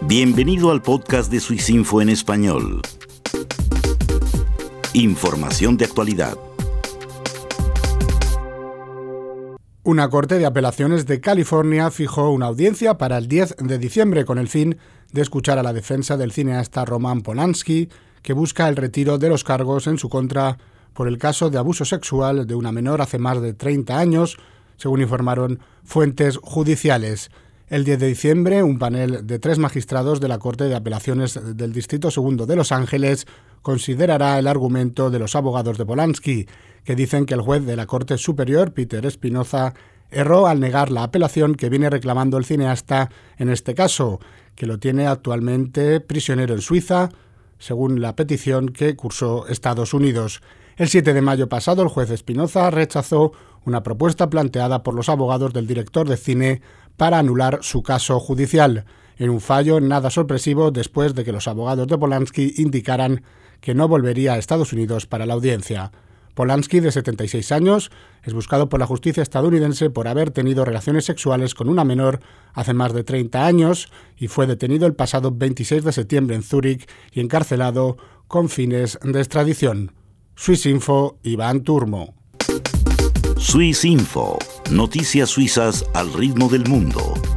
Bienvenido al podcast de Swissinfo en español. Información de actualidad. Una corte de apelaciones de California fijó una audiencia para el 10 de diciembre con el fin de escuchar a la defensa del cineasta Roman Polanski, que busca el retiro de los cargos en su contra por el caso de abuso sexual de una menor hace más de 30 años, según informaron fuentes judiciales. El 10 de diciembre, un panel de 3 magistrados de la Corte de Apelaciones del Distrito Segundo de Los Ángeles considerará el argumento de los abogados de Polanski, que dicen que el juez de la Corte Superior, Peter Espinoza, erró al negar la apelación que viene reclamando el cineasta en este caso, que lo tiene actualmente prisionero en Suiza, según la petición que cursó Estados Unidos. El 7 de mayo pasado, el juez Espinoza rechazó una propuesta planteada por los abogados del director de cine para anular su caso judicial, en un fallo nada sorpresivo después de que los abogados de Polanski indicaran que no volvería a Estados Unidos para la audiencia. Polanski, de 76 años, es buscado por la justicia estadounidense por haber tenido relaciones sexuales con una menor hace más de 30 años y fue detenido el pasado 26 de septiembre en Zúrich y encarcelado con fines de extradición. Swissinfo, Iván Turmo. Swissinfo, noticias suizas al ritmo del mundo.